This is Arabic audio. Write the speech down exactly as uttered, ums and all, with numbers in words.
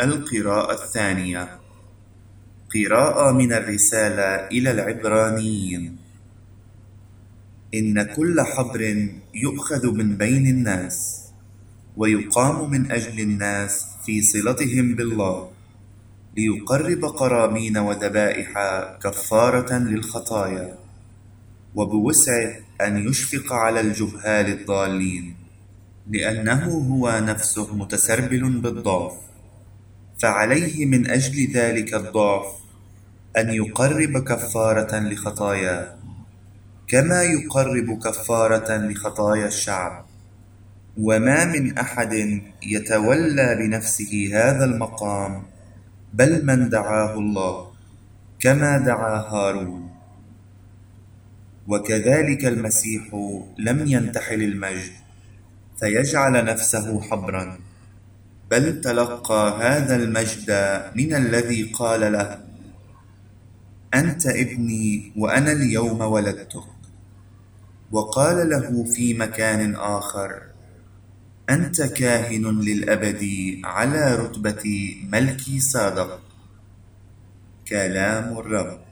القراءة الثانية. قراءة من الرسالة إلى العبرانيين. إن كل حبر يؤخذ من بين الناس، ويقام من أجل الناس في صلتهم بالله، ليقرب قرابين وذبائح كفارة للخطايا، وبوسعه أن يشفق على الجهال الضالين، لأنه هو نفسه متسربل بالضعف، فعليه من أجل ذلك الضعف أن يقرب كفارة لخطاياه، كما يقرب كفارة لخطايا الشعب. وما من أحد يتولى بنفسه هذا المقام، بل من دعاه الله، كما دعا هارون. وكذلك المسيح لم ينتحل المجد فيجعل نفسه حبرا، بل تلقى هذا المجد من الذي قال له: أنت ابني وأنا اليوم ولدتك. وقال له في مكان آخر: أنت كاهن للأبد على رتبة ملكي صادق. كلام الرب.